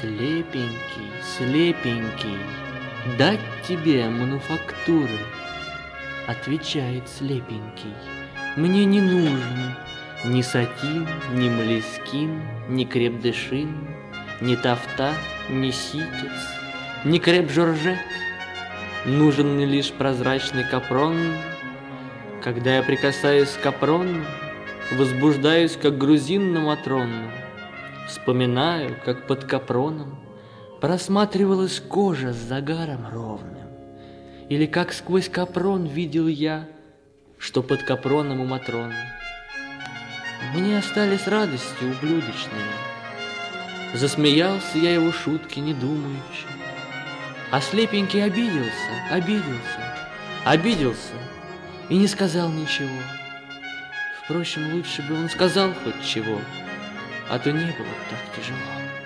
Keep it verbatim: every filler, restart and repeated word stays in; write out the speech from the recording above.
Слепенький, слепенький, дать тебе мануфактуры? Отвечает слепенький: мне не нужен ни сатин, ни молескин, ни креп-де-шин, ни тафта, ни ситец, ни креп-жоржет. Нужен мне лишь прозрачный капрон. Когда я прикасаюсь к капрону, возбуждаюсь, как грузин на матрону. Вспоминаю, как под капроном просматривалась кожа с загаром ровным, или как сквозь капрон видел я, что под капроном у Матроны. Мне остались радости ублюдочные. Засмеялся я его шутки, не думаючи. А слепенький обиделся, обиделся, обиделся и не сказал ничего. Впрочем, лучше бы он сказал хоть чего, а то не было так тяжело.